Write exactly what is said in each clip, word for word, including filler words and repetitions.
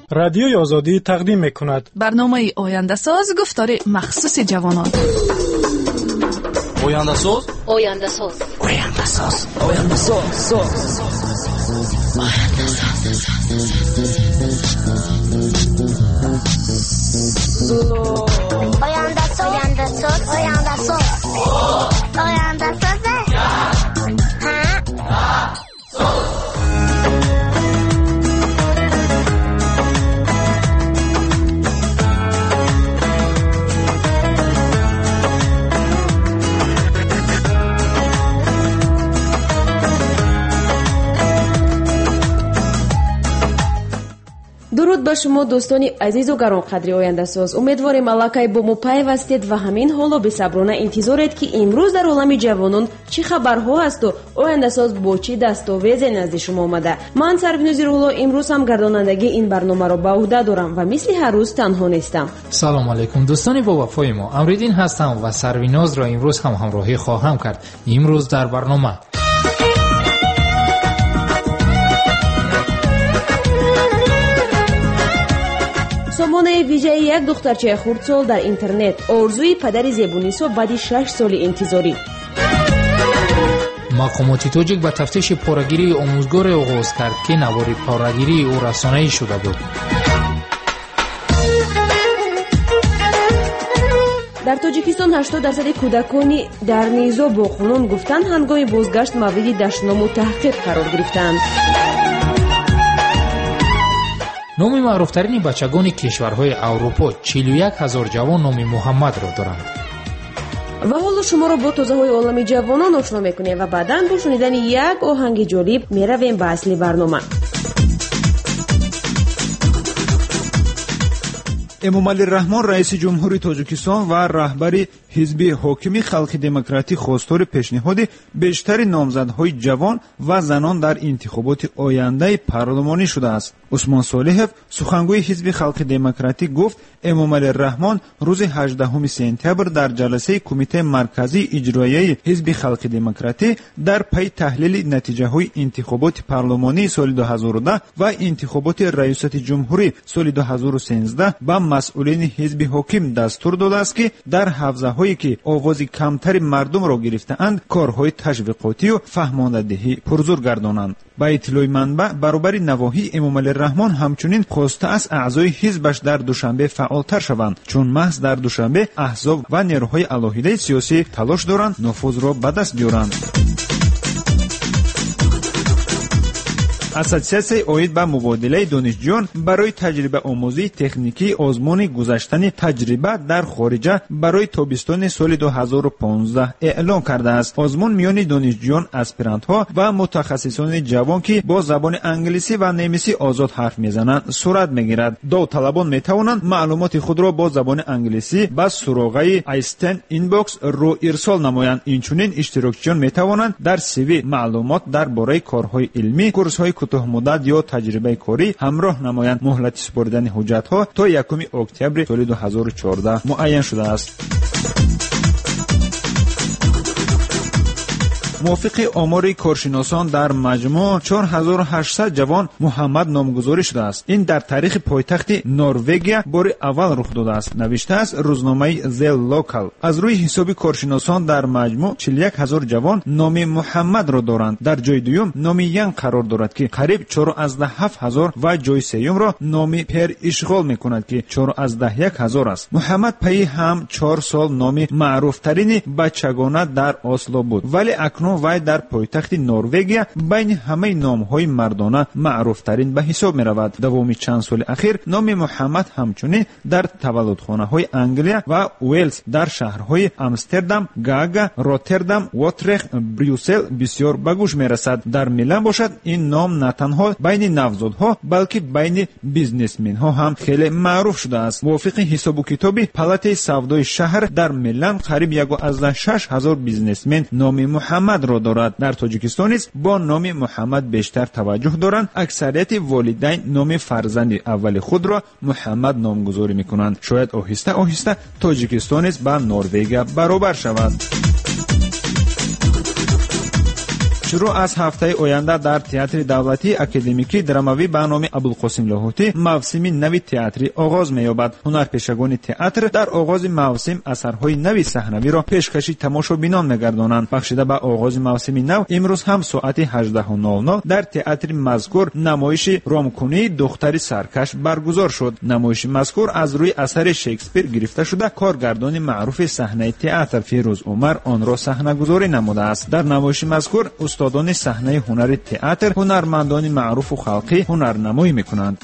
رادیوی آزادی تقدیم می‌کند برنامه آینده ساز گفتار مخصوص جوانان. آینده ساز آینده ساز آینده ساز آینده ساز آینده ساز آینده ساز آینده ساز آینده ساز آینده ساز درود به شما دوستان عزیز و گرانقدر آینده ساز. امیدواریم الکای با ما پیوستید و همین حالا بصبرانه انتظارید که امروز در عالم جوانان چه خبرها است و آینده ساز با چه دستاویز نزد شما آمده. من سربینوز رولا امروز هم گردانندگی این برنامه را به عهده دارم و مثل هر روز تنها نیستم. سلام علیکم دوستان با وفای ما، امریدین هستم و سربینوز را امروز هم همراهی خواهم کرد. امروز در برنامه سامانه ویژه یک دخترچه خردسال در اینترنت، آرزوی پدر زیبونیسا بعد شش سال انتظاری. مقامات تاجیک به تفتیش پاره‌گیری آموزگار آغاز کرد که نوار پاره‌گیری او رسانه‌ای شده بود. در تاجیکستان هشتاد درصد کودکان در نیزا با قانون گفتن هنگام بازگشت مورد دشنام و تحقیق قرار گرفتند. نام معروفترین بچگان کشورهای اروپا چهل و یک هزار جوان نام محمد را دارند. و حالا شما را با تازه های عالم جوانان آشنا میکنیم و بعداً با شنیدن یک آهنگ جالب میرویم به اصلی برنامه. эмомали раҳмон раиси ҷумҳури тоҷикистон ва раҳбари ҳизби ҳокими халқи демократӣ хостори пешниҳоди бештари номзадҳои ҷавон ва занон дар интихоботи ояндаи парлумонӣ шудааст. усмон солиҳов сухангӯи ҳизби халқи демократӣ гуфт эмомали раҳмон рӯзи ҳаждаҳуми сентябр дар ҷаласаи кумитаи марказии иҷроияи ҳизби халқи демократӣ дар пайи таҳлили натиҷаҳои интихоботи парлумонии соли ду ҳазору даҳ ва интихоботи раисати ҷумҳурӣ соли ду ҳазору сенздаҳ ба масъулини ҳизби ҳоким дастур додааст ки дар ҳавзаҳое ки овози камтари мардумро гирифтаанд корҳои ташвиқотию фаҳмондадиҳӣ пурзур гардонанд. ба иттилои манбаъ баробари навоҳии эмомали раҳмон ҳамчунин хостааст аъзои ҳизбаш дар душанбе фаъолтар шаванд, чун маҳз дар душанбе аҳзоб ва нерӯҳои алоҳидаи сиёсӣ талош доранд нофузро ба даст биёранд. ассотсиатсияи оид ба мубодилаи донишҷӯён барои таҷрибаомӯзии техникии озмуни гузаштани таҷриба дар хориҷа барои тобистони соли ду ҳазору понздаҳ эълон кардааст. озмун миёни донишҷӯён, аспирантҳо ва мутахассисони ҷавон ки бо забони англисӣ ва немисӣ озод ҳарф мезананд сурат мегирад. довталабон метавонанд маълумоти худро бо забони англисӣ ба суроғаи айстен инбокс ро ирсол намоянд. инчунин иштирокчиён метавонанд дар сиви маълумот дар бораи корҳои илмӣ, курсҳои кӯтоҳмуддат ё таҷрибаи корӣ ҳамроҳ намоянд. муҳлати супоридани ҳуҷҷатҳо то якуми октябри соли ду ҳазору чордаҳ муайян шудааст. мувофиқи омори коршиносон дар маҷмӯъ чор ҳазору ҳаштсад ҷавон муҳаммад номгузорӣ шудааст. ин дар таърихи пойтахти норвегия бори аввал рух додааст, навиштааст рӯзномаи The Local. аз рӯи ҳисоби коршиносон дар маҷмӯъ чил и як ҳазор ҷавон номи муҳаммадро доранд. дар ҷойи дуюм номи янг қарор дорад ки қариб чору аздаҳ ҳафт ҳазор ва ҷойи сеюмро номи пер ишғол мекунад ки чору аздаҳ як ҳазор аст. муҳаммад пайи ҳам чор сол номи маъруфтарини бачагона дар Осло буд, вале акнун вай дар пойтахти Норвегия байни ҳамаи номҳои мардона маъруфтарин ба ҳисоб меравад. давоми чанд соли ахир номи муҳаммад ҳамчунин дар таваллудхонаҳои Англия ва Уэльс, дар шаҳрҳои Амстердам, Гага, Роттердам, Уотрехт, Брюссел бисёр ба гӯш мерасад. дар Милан бошад ин ном на танҳо байни навзодҳо, балки байни бизнесменҳо ҳам хеле маъруф шудааст. мувофиқи ҳисобу китоби палатаи савдои шаҳр дар Милан қариб яку азда шаш ҳазор бизнесмен номи муҳаммад ро дорад. дар тоҷикистон низ бо номи муҳаммад бештар таваҷҷӯҳ доранд. аксарияти волидайн номи фарзанди аввали худро муҳаммад номгузорӣ мекунанд. шояд оҳиста оҳиста тоҷикистон низ ба Норвегия баробар шавад. шуруъ аз ҳафтаи оянда дар театри давлатии академикии драмавӣ ба номи абулқосим лоҳутӣ мавсими нави театрӣ оғоз меёбад. ҳунарпешагони театр дар оғози мавсим асарҳои нави саҳнавиро пешкаши тамошобинон мегардонанд. бахшида ба оғози мавсими нав имрӯз ҳам соати ҳаждаҳу нол нол дар театри мазкур намоиши ромкунии духтари саркаш баргузор шуд. намоиши мазкур аз рӯи асари шекспир гирифта шуда коргардони маъруфи саҳнаи театр фирӯз умар онро саҳнагузорӣ намудааст. дар намоиши мазкур устодони саҳнаи ҳунари театр ҳунармандони маъруфу халқӣ ҳунарнамоӣ мекунанд.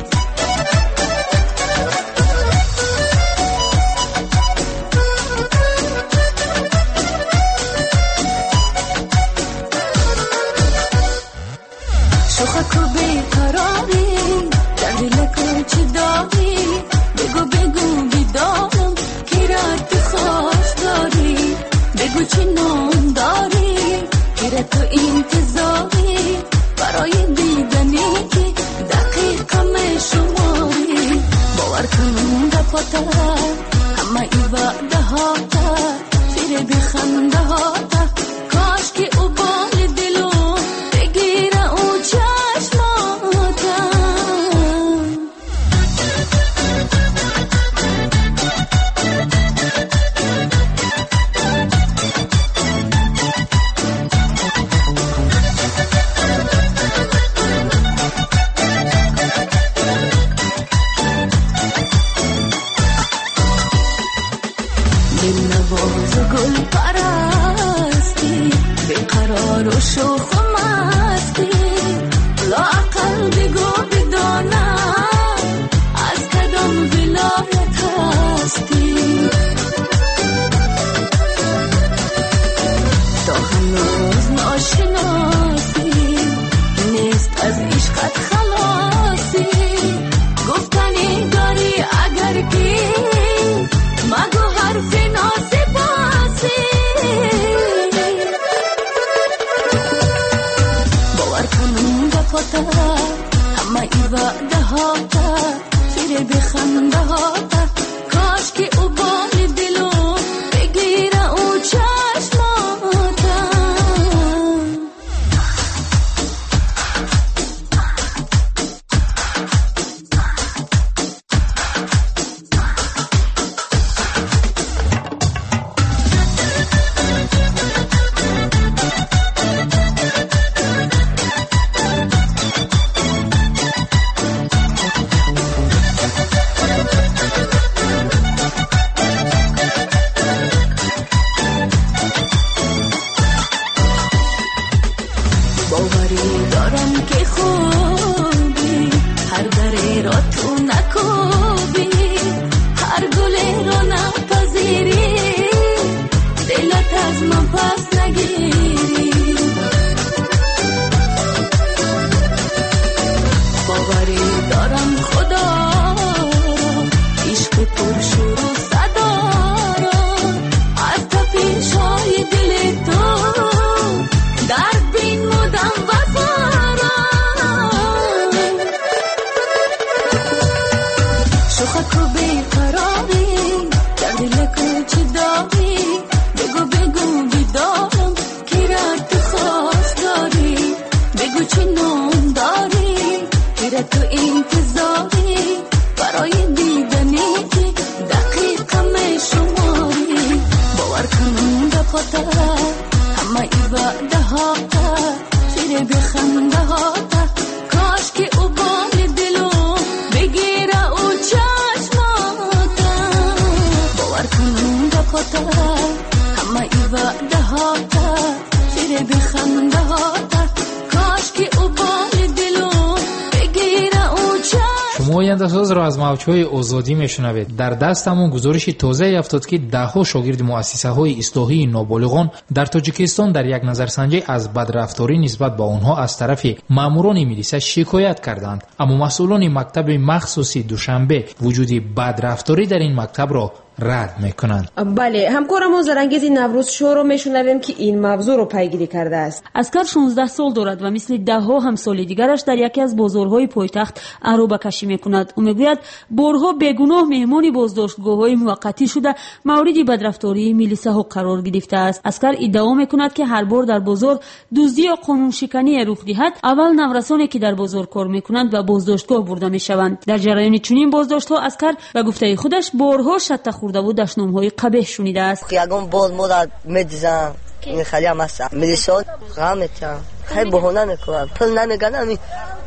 تو انتظاری برای دیدنی که دقیقه شماری باور کنم دفاتر همه ای وعده ها تا فیر بخنده ها تا کاش که او بال دلو بگیره او چشماتا شوخ و مستی لااقل بگو بدانم از کدام ولایت هستی تو هنوز ناشناسی نیست از عشقت خلاصی گفتنی داری اگر که مگو حرف ناسپاسی همه ای وعده ها تا فیر بخنده ها تا کاش که او بال دلو بگیره او چشماتا تو انتظاری برای دیدنی که دقیقه شماری باور کنم دفاتر همه ای وعده ها تا فیر بخنده ها تا کاش که او بال دلو بگیره او چشماتا باور کنم دفاتر همه ای وعده ها تا فیر بخنده ها تا کاش که او بال دلو شما آینده‌ساز را از موج‌های آزادی میشنوید. در دستمون گزارش تازه‌ای افتاد که ده‌ها شاگرد مؤسسه‌های اصلاحی نابالغان در تاجیکستان در یک نظرسنجی از بدرفتاری نسبت به آنها از طرف ماموران ملیسا شکایت کردند. اما مسئولان مکتب مخصوصی دوشنبه وجود بدرفتاری در این مکتب را رد میکنند. بله، همکارمون زرنگیز نوروز شو رو میشنویم که این موضوع رو پیگیری کرده است. اسکر شانزده سال دارد و مثل ده ها همسال دیگرش در یکی از بازارهای پایتخت عروبه کشی میکند. او میگوید بارها بیگناه مهمان بازداشتگاه‌های موقتی شده مورد بدرفتاری میلیساها قرار گرفته است. اسکر ادعا میکند که هر بار در بازار دزدی یا قانون شکنی رخ دهد اول نورسانی که در بازار کار میکنند و بازداشتگاه برده میشوند. در جریان چنین بازداشت‌ها اسکر به گفته خودش بارها شتک خورده و دشنام‌های قبیح شنیده است. یگان باز مدت می‌دزدن این خیلی هم است میلیسا غم می‌کنن خیلی بهانه میکنن پول نمیگن همین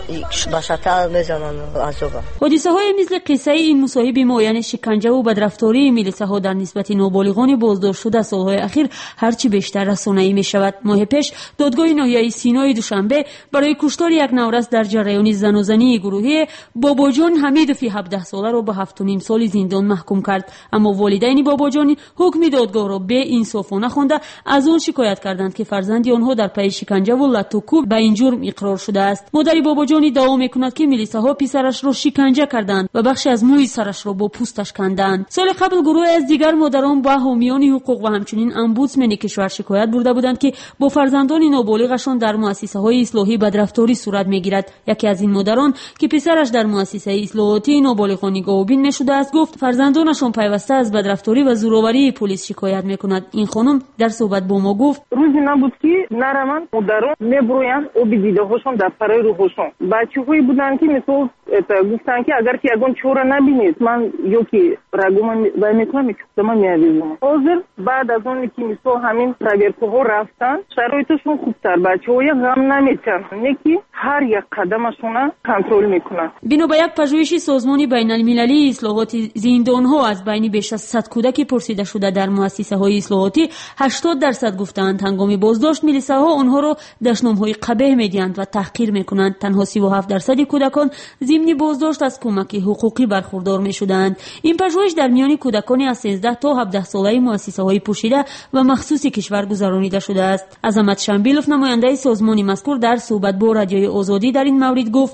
بشتر میزنن عذابه. حادثه های مثل قصه این مصاحب معین شکنجه و بدرفتاری میلیسه ها در نسبت نابالغان بازداشت شده سالهای اخیر هرچی بیشتر رسانه‌ای می شود. ماه پیش دادگاه ناحیه سینای دوشنبه برای کشتار یک نورس در جریان زنوزنی گروهی باباجان حمیدوفی هفده ساله را به هفت و نیم سال زندان محکوم کرد، اما والدین باباجان حکم دادگاه را به انصافانه خوانده از آن شکایت کردند که فرزند آنها در پی شکنجه و لطوکوب به این جرم اقرار شده است. مادر باباجان ادعا میکند که میلیسه ها پسرش را شکنجه کردند و بخشی از موی سرش را با پوستش کندند. سال قبل گروه از دیگر مادران با حامیان حقوق و همچنین امبودسمن کشور شکایت برده بودند که با فرزندان نابالغشان در مؤسسه های اصلاحی بدرفتاری صورت میگیرد. یکی از این مادران که پسرش در مؤسسه اصلاحاتی نابالغان نگاهبین نشده است گفت فرزندانشان پیوسته از بدرفتاری و زورآوری پلیس شکایت میکند. این خانم در صحبت با ما گفت روزی نبود که نرمن مادران میبرویند او دیده هاشون در پرای روحشون بچه‌هایی بودن که مثلا گفتن که اگر که اگون چوره نبینید من یا که رگوم بای میکنم که من میاویزم. حاضر بعد از اون که مثلا همین رگرکوها رفتن شرایطشون خوبتر بچه‌های غم نمیکنن یکی هر یک قدمشون کنترل میکنن. بنا به یک پژوهش سازمان بین المللی اصلاحات زندان‌ها از بین بیش از صد کودک پرسیده شده در مؤسسه‌های اصلاحاتی هشتاد درصد گفتند هنگام بازداشت میلیسه‌ها آنها را دشنام‌های قبیح میدهند و تحقیر میکنند. تنها سی و هفت درصد کودکان ضمن بازداشت از کمک حقوقی برخوردار میشدند. این پژوهش در میان کودکان از سیزده تا هفده ساله مؤسسه‌های پوشیده و مخصوص کشور گذرانیده شده است. عظمت شنبیلوف نماینده سازمان مذکور در صحبت با رادیوی آزادی در این مورد گفت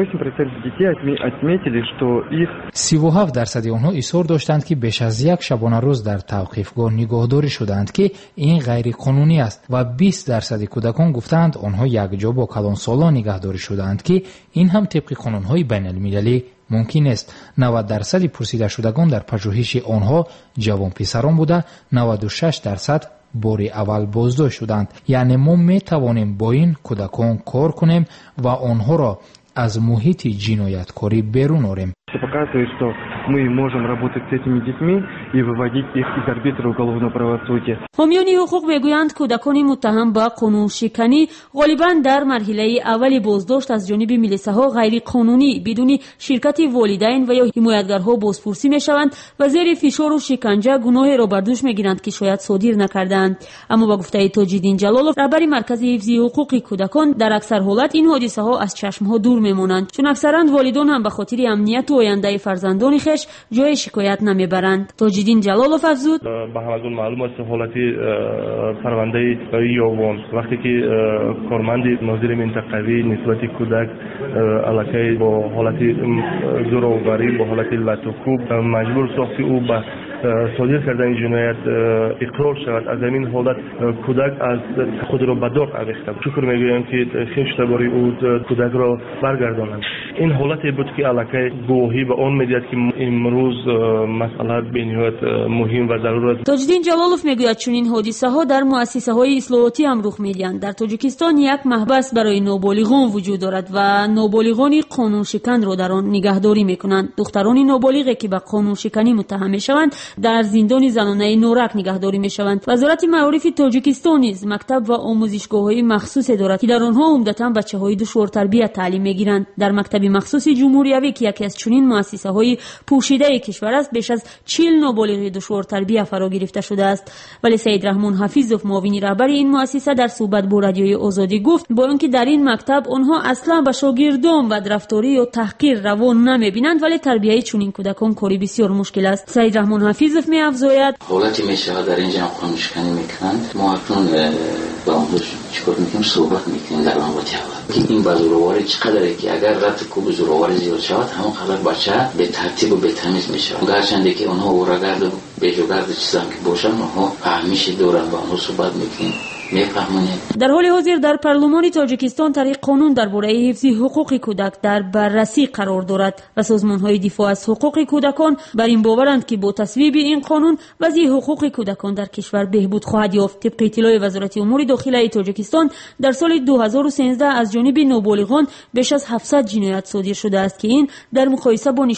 سی و هفت درصد آنها اصرار داشتند که بیش از یک شبانه روز در توقیفگاه نگهداری شدند که این غیر قانونی است و بیست درصد کودکان گفتند آنها یک جا با کلانسالا نگهداری شدند که این هم طبق قانون‌های بین المللی ممکن است. نود درصد پرسیده شدگان در پژوهش آنها جوان پسران بوده، نود و شش درصد بار اول بازداشت شدند. یعنی ما می توانیم با این کودکان کار کنیم و آنها را از محیط جنایتکاری بیرون آوریم. Показывает, что мы можем работать с этими детьми и выводить их из арбитра уголовного правосудия. حامیان حقوق میگویند کودکان متهم به قانون شکنی غالبا در مرحله اول بازداشت از جانب میلیسه‌ها غیر قانونی بدون شرکت والدین و یا حمایتگرها بازپرسی میشوند و زیر فشار و شکنجه گناه را بر دوش میگیرند که شاید صادر نکردند. اما با گفته تاج‌الدین جلالوف رهبر مرکز حفظ حقوق کودکان در اکثر حالت این حادثه ها از چشم ها دور میمانند، چون اکثرا والدان هم به خاطر امنیت و آینده فرزندان خش جای شکایت نمیبرند. تاج‌الدین جلالوف افزود به همه معلوم است حالت پرونده یوم وقتی که کارمند ناظر منطقوی نسبت کودک علاقه با حالت زورآوری با حالت لطوکوب مجبور ساخت او به صادر کردن جنایت اقرار شود. از این حالت کودک از خود را به داغ آویخته. شکر میگویم که خیش درباره او کودک را برگردانند. این حالتی بود که علاقه گواهی به آن میدهد که امروز مسئله به نهایت مهم و ضرور است. تاج‌الدین جلالوف میگوید چون این حادثه ها در مؤسسه های اصلاحاتی هم رخ میدهند. در تاجیکستان یک محبس برای نابالغان وجود دارد و نابالغان قانون شکن را در آن نگهداری میکنند. دختران نابالغی که به قانون شکنی متهم میشوند در زندان زنانه نورک نگهداری میشوند. وزارت معارف تاجیکستان نیز مکتب و آموزشگاه‌های مخصوص دارد که در آنها عمدتاً بچه‌های دشوار تربیت تعلیم میگیرند. در مکتب مخصوص جمهوریوی که یکی از چنین مؤسسه‌های پوشیده کشور است بیش از چهل نابالغ دشوار تربیت فرا گرفته شده است. ولی سید رحمان حفیظوف معاون رهبر این مؤسسه در صحبت با رادیوی آزادی گفت با اینکه در این مکتب آنها اصلا به شاگردان بدرفتاری یا تحقیر روان نمیبینند ولی تربیت چنین کودکان کاری بسیار مشکل است. سید رحمان حفیظوف می‌افزاید حالتی میشه در اینجا قانون شکنی میکنند ما اکنون با آموزش چیکار میکنیم صحبت میکنیم در مورد که این بازورواری چقدره که اگر رفت کوب زورواری زیاد شود همون قدر بچه به ترتیب و به تمیز میشه گرچنده که اونها اورگرد و بیجوگرد چیزام که باشن اونها همیشه دورن با اونها صحبت میکنیم. در حال حاضر در پارلمان تاجیکستان طریق قانون درباره حفظ حقوق کودک در بررسی قرار دارد و سازمان‌های دفاع از حقوق کودکان بر این باورند که با تصویب این قانون وضع حقوق کودکان در کشور بهبود خواهد یافت. طبق اطلاع وزارت امور داخلی تاجیکستان در سال دو هزار و سیزده از جانب نابالغان بیش از هفتصد جنایت صادر شده است که این در مقایسه با